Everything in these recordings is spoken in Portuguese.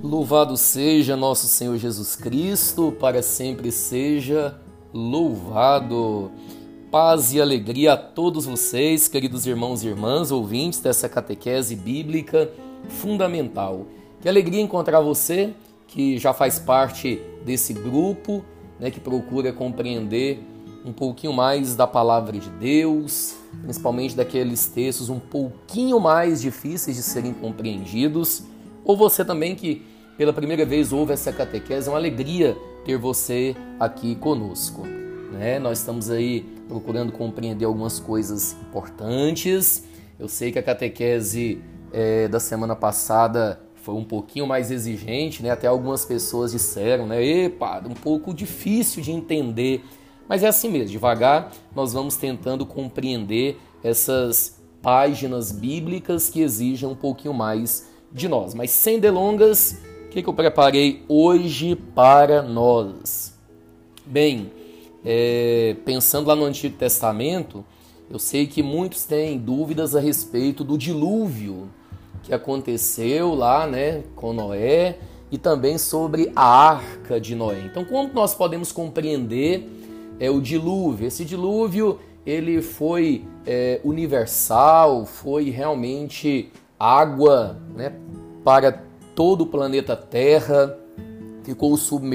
Louvado seja nosso Senhor Jesus Cristo, para sempre seja louvado. Paz e alegria a todos vocês, queridos irmãos e irmãs, ouvintes dessa catequese bíblica fundamental. Que alegria encontrar você, que já faz parte desse grupo, que procura compreender um pouquinho mais da palavra de Deus, principalmente daqueles textos um pouquinho mais difíceis de serem compreendidos. Ou você também que pela primeira vez ouve essa catequese, é uma alegria ter você aqui conosco. Nós estamos aí procurando compreender algumas coisas importantes. Eu sei que a catequese da semana passada foi um pouquinho mais exigente, Até algumas pessoas disseram, um pouco difícil de entender. Mas é assim mesmo, devagar nós vamos tentando compreender essas páginas bíblicas que exigem um pouquinho mais de nós. Mas sem delongas, o que eu preparei hoje para nós? Bem, pensando lá no Antigo Testamento, eu sei que muitos têm dúvidas a respeito do dilúvio que aconteceu lá, com Noé, e também sobre a Arca de Noé. Então, como nós podemos compreender o dilúvio? Esse dilúvio, ele foi universal, foi realmente água, para todo o planeta Terra, ficou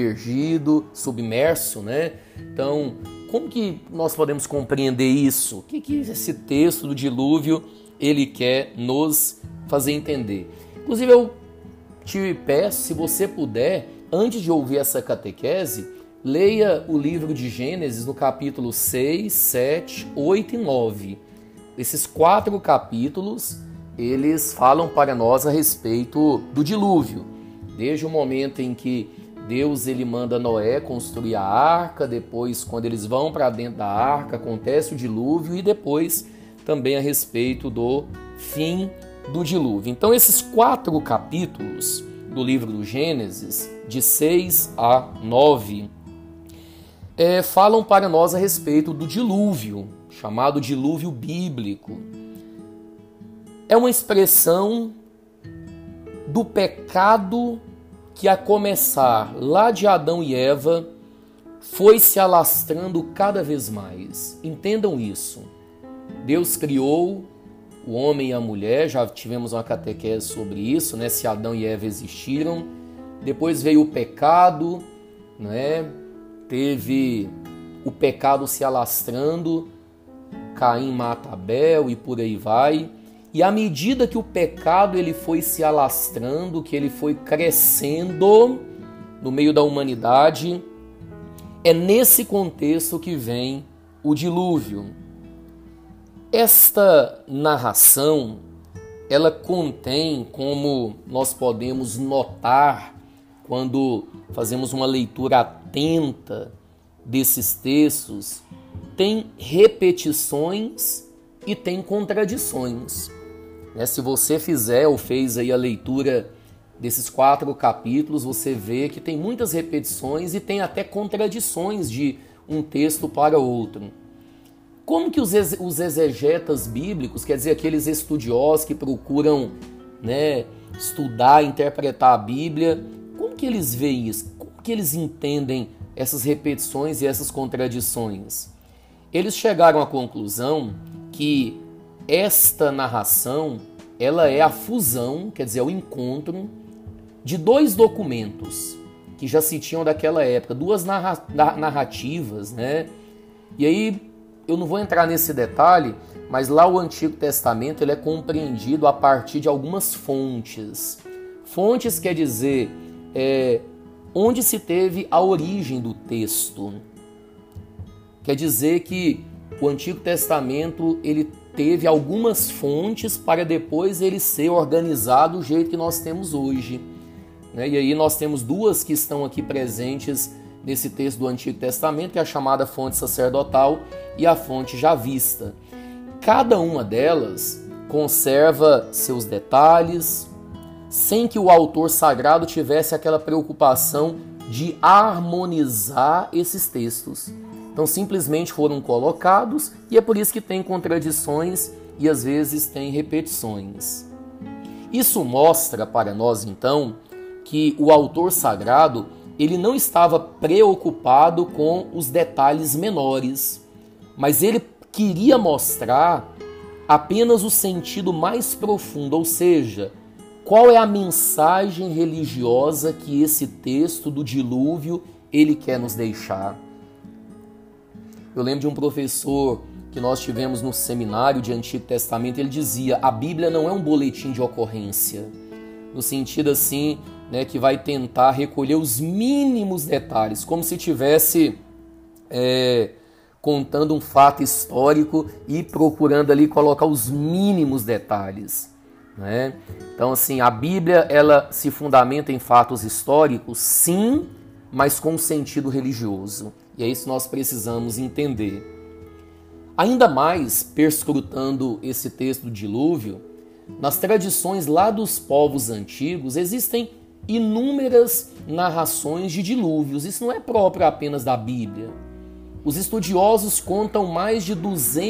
submerso, Então, como que nós podemos compreender isso? O que esse texto do dilúvio ele quer nos fazer entender? Inclusive, eu te peço, se você puder, antes de ouvir essa catequese, leia o livro de Gênesis no capítulo 6, 7, 8 e 9. Esses 4 capítulos, eles falam para nós a respeito do dilúvio. Desde o momento em que Deus ele manda Noé construir a arca, depois quando eles vão para dentro da arca, acontece o dilúvio, e depois também a respeito do fim do dilúvio. Então esses 4 capítulos do livro do Gênesis, de 6 a 9, falam para nós a respeito do dilúvio, chamado dilúvio bíblico. É uma expressão do pecado que, a começar lá de Adão e Eva, foi se alastrando cada vez mais. Entendam isso. Deus criou o homem e a mulher, já tivemos uma catequese sobre isso, se Adão e Eva existiram. Depois veio o pecado, Teve o pecado se alastrando, Caim mata Abel e por aí vai. E à medida que o pecado ele foi se alastrando, que ele foi crescendo no meio da humanidade, é nesse contexto que vem o dilúvio. Esta narração, ela contém, como nós podemos notar quando fazemos uma leitura atenta desses textos, tem repetições e tem contradições. Se você fizer ou fez aí a leitura desses 4 capítulos, você vê que tem muitas repetições e tem até contradições de um texto para outro. Como que os exegetas bíblicos, quer dizer, aqueles estudiosos que procuram estudar, interpretar a Bíblia, como que eles veem isso? Como que eles entendem essas repetições e essas contradições? Eles chegaram à conclusão que esta narração, ela é a fusão, quer dizer, o encontro de 2 documentos que já se tinham daquela época, 2 narrativas, E aí, eu não vou entrar nesse detalhe, mas lá o Antigo Testamento ele é compreendido a partir de algumas fontes. Fontes quer dizer onde se teve a origem do texto. Quer dizer que o Antigo Testamento ele teve algumas fontes para depois ele ser organizado do jeito que nós temos hoje. E aí nós temos 2 que estão aqui presentes nesse texto do Antigo Testamento, que é a chamada fonte sacerdotal e a fonte javista. Cada uma delas conserva seus detalhes, sem que o autor sagrado tivesse aquela preocupação de harmonizar esses textos. Então simplesmente foram colocados e é por isso que tem contradições e às vezes tem repetições. Isso mostra para nós então que o autor sagrado ele não estava preocupado com os detalhes menores, mas ele queria mostrar apenas o sentido mais profundo, ou seja, qual é a mensagem religiosa que esse texto do dilúvio ele quer nos deixar. Eu lembro de um professor que nós tivemos no seminário de Antigo Testamento, ele dizia: a Bíblia não é um boletim de ocorrência, no sentido assim, né, que vai tentar recolher os mínimos detalhes, como se tivesse contando um fato histórico e procurando ali colocar os mínimos detalhes, né? Então, assim, a Bíblia ela se fundamenta em fatos históricos, sim, mas com sentido religioso. E é isso que nós precisamos entender. Ainda mais, perscrutando esse texto do dilúvio, nas tradições lá dos povos antigos existem inúmeras narrações de dilúvios. Isso não é próprio apenas da Bíblia. Os estudiosos contam mais de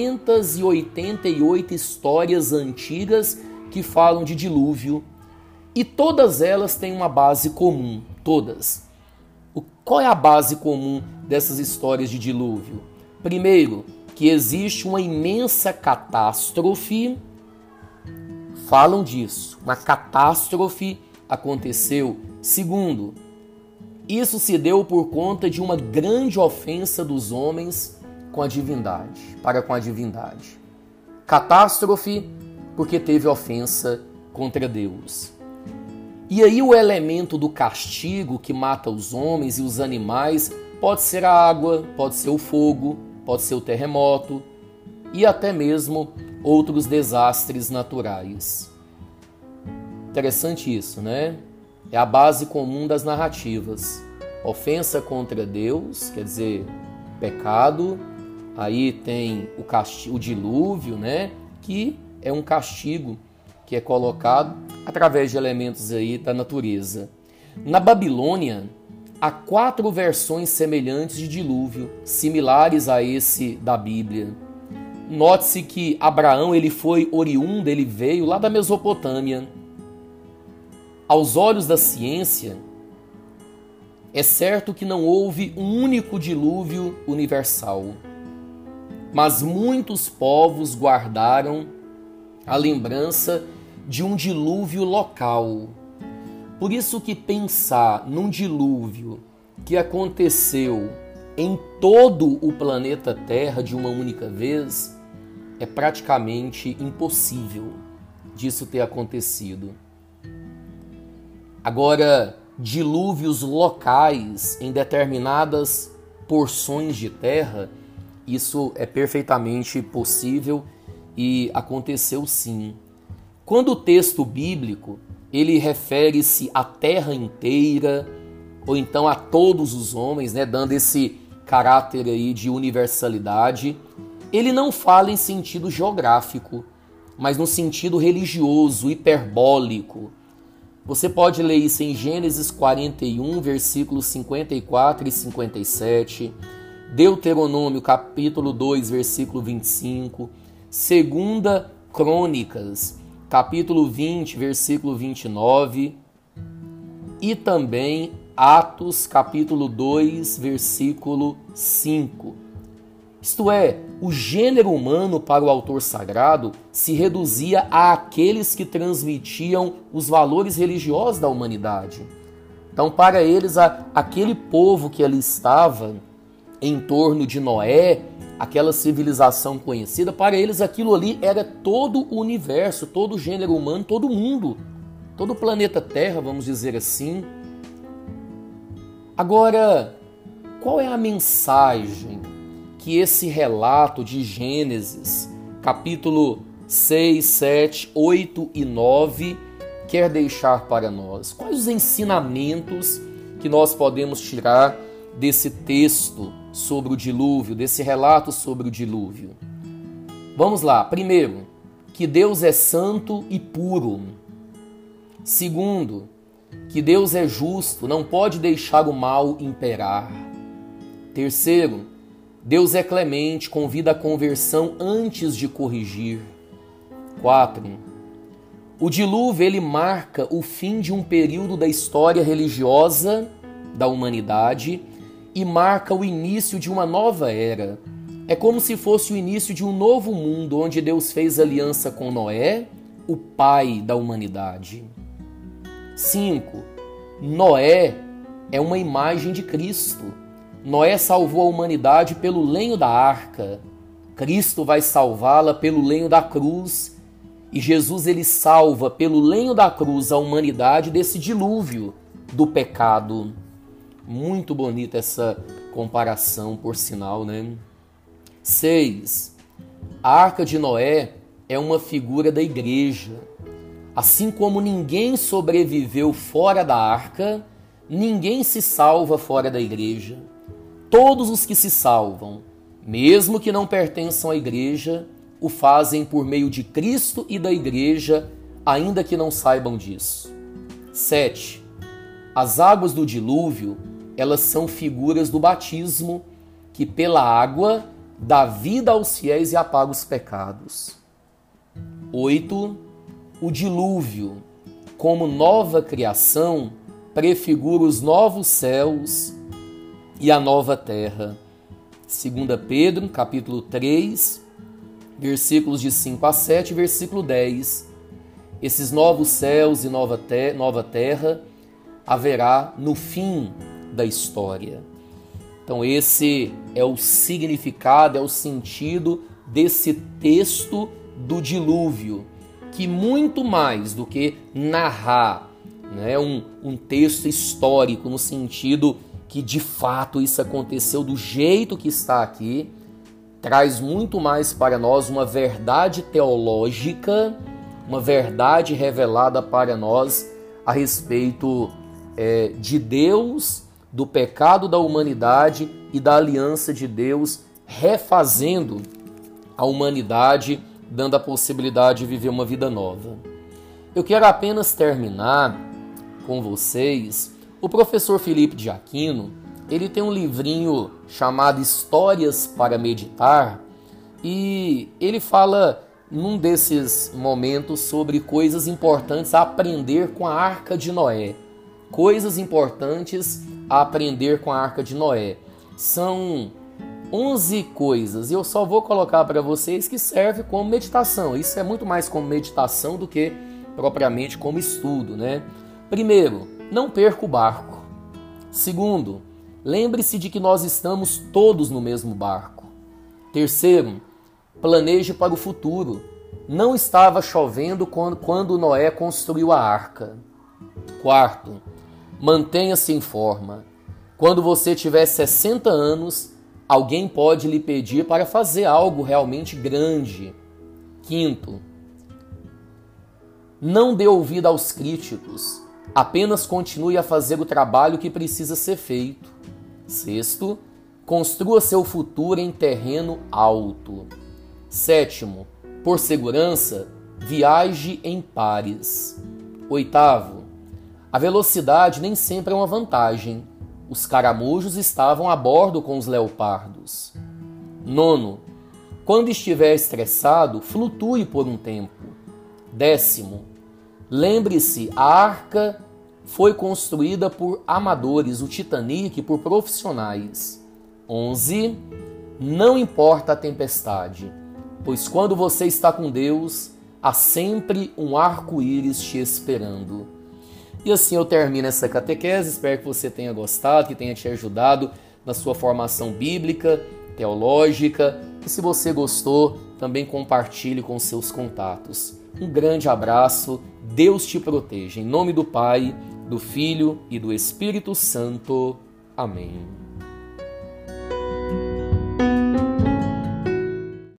288 histórias antigas que falam de dilúvio, e todas elas têm uma base comum, todas. Qual é a base comum dessas histórias de dilúvio? Primeiro, que existe uma imensa catástrofe, falam disso, uma catástrofe aconteceu. Segundo, isso se deu por conta de uma grande ofensa dos homens com a divindade, para com a divindade. Catástrofe porque teve ofensa contra Deus. E aí o elemento do castigo que mata os homens e os animais pode ser a água, pode ser o fogo, pode ser o terremoto e até mesmo outros desastres naturais. Interessante isso, né? É a base comum das narrativas. Ofensa contra Deus, quer dizer, pecado. Aí tem o dilúvio, né? Que é um castigo que é colocado através de elementos aí da natureza. Na Babilônia, há 4 versões semelhantes de dilúvio, similares a esse da Bíblia. Note-se que Abraão ele foi oriundo, ele veio lá da Mesopotâmia. Aos olhos da ciência, é certo que não houve um único dilúvio universal, mas muitos povos guardaram a lembrança de um dilúvio local. Por isso que pensar num dilúvio que aconteceu em todo o planeta Terra de uma única vez é praticamente impossível disso ter acontecido. Agora, dilúvios locais em determinadas porções de terra, isso é perfeitamente possível e aconteceu sim. Quando o texto bíblico ele refere-se à terra inteira ou então a todos os homens, né, dando esse caráter aí de universalidade, ele não fala em sentido geográfico, mas no sentido religioso, hiperbólico. Você pode ler isso em Gênesis 41, versículos 54 e 57, Deuteronômio capítulo 2, versículo 25, 2 Crônicas, capítulo 20, versículo 29, e também Atos, capítulo 2, versículo 5. Isto é, o gênero humano para o autor sagrado se reduzia àqueles que transmitiam os valores religiosos da humanidade. Então, para eles, aquele povo que ali estava em torno de Noé, aquela civilização conhecida, para eles aquilo ali era todo o universo, todo o gênero humano, todo o mundo, todo o planeta Terra, vamos dizer assim. Agora, qual é a mensagem que esse relato de Gênesis, capítulo 6, 7, 8 e 9, quer deixar para nós? Quais os ensinamentos que nós podemos tirar desse texto sobre o dilúvio, desse relato sobre o dilúvio? Vamos lá. Primeiro, que Deus é santo e puro. Segundo, que Deus é justo, não pode deixar o mal imperar. Terceiro, Deus é clemente, convida a conversão antes de corrigir. 4. O dilúvio, ele marca o fim de um período da história religiosa da humanidade e marca o início de uma nova era. É como se fosse o início de um novo mundo, onde Deus fez aliança com Noé, o pai da humanidade. 5. Noé é uma imagem de Cristo. Noé salvou a humanidade pelo lenho da arca. Cristo vai salvá-la pelo lenho da cruz. E Jesus, ele salva pelo lenho da cruz a humanidade desse dilúvio do pecado. Muito bonita essa comparação, por sinal, né? 6. A Arca de Noé é uma figura da igreja. Assim como ninguém sobreviveu fora da arca, ninguém se salva fora da igreja. Todos os que se salvam, mesmo que não pertençam à igreja, o fazem por meio de Cristo e da igreja, ainda que não saibam disso. 7. As águas do dilúvio, elas são figuras do batismo, que pela água dá vida aos fiéis e apaga os pecados. 8. O dilúvio, como nova criação, prefigura os novos céus e a nova terra. 2 Pedro, capítulo 3, versículos de 5 a 7, versículo 10. Esses novos céus e nova terra haverá no fim da história. Então esse é o significado, é o sentido desse texto do dilúvio, que muito mais do que narrar, né, um texto histórico no sentido que de fato isso aconteceu do jeito que está aqui, traz muito mais para nós uma verdade teológica, uma verdade revelada para nós a respeito de Deus, do pecado da humanidade e da aliança de Deus refazendo a humanidade, dando a possibilidade de viver uma vida nova. Eu quero apenas terminar com vocês. O professor Felipe de Aquino, ele tem um livrinho chamado Histórias para Meditar e ele fala num desses momentos sobre coisas importantes a aprender com a Arca de Noé. Coisas importantes a aprender com a Arca de Noé. São 11 coisas e eu só vou colocar para vocês que serve como meditação. Isso é muito mais como meditação do que propriamente como estudo, né? Primeiro, não perca o barco. Segundo, lembre-se de que nós estamos todos no mesmo barco. Terceiro, planeje para o futuro. Não estava chovendo quando Noé construiu a arca. Quarto, mantenha-se em forma. Quando você tiver 60 anos, alguém pode lhe pedir para fazer algo realmente grande. Quinto, não dê ouvido aos críticos. Apenas continue a fazer o trabalho que precisa ser feito. Sexto, construa seu futuro em terreno alto. Sétimo, por segurança, viaje em pares. Oitavo, a velocidade nem sempre é uma vantagem. Os caramujos estavam a bordo com os leopardos. Nono, quando estiver estressado, flutue por um tempo. Décimo, lembre-se, a arca foi construída por amadores, o Titanic por profissionais. 11. Não importa a tempestade, pois quando você está com Deus, há sempre um arco-íris te esperando. E assim eu termino essa catequese, espero que você tenha gostado, que tenha te ajudado na sua formação bíblica, teológica, e se você gostou, também compartilhe com seus contatos. Um grande abraço, Deus te proteja. Em nome do Pai, do Filho e do Espírito Santo. Amém.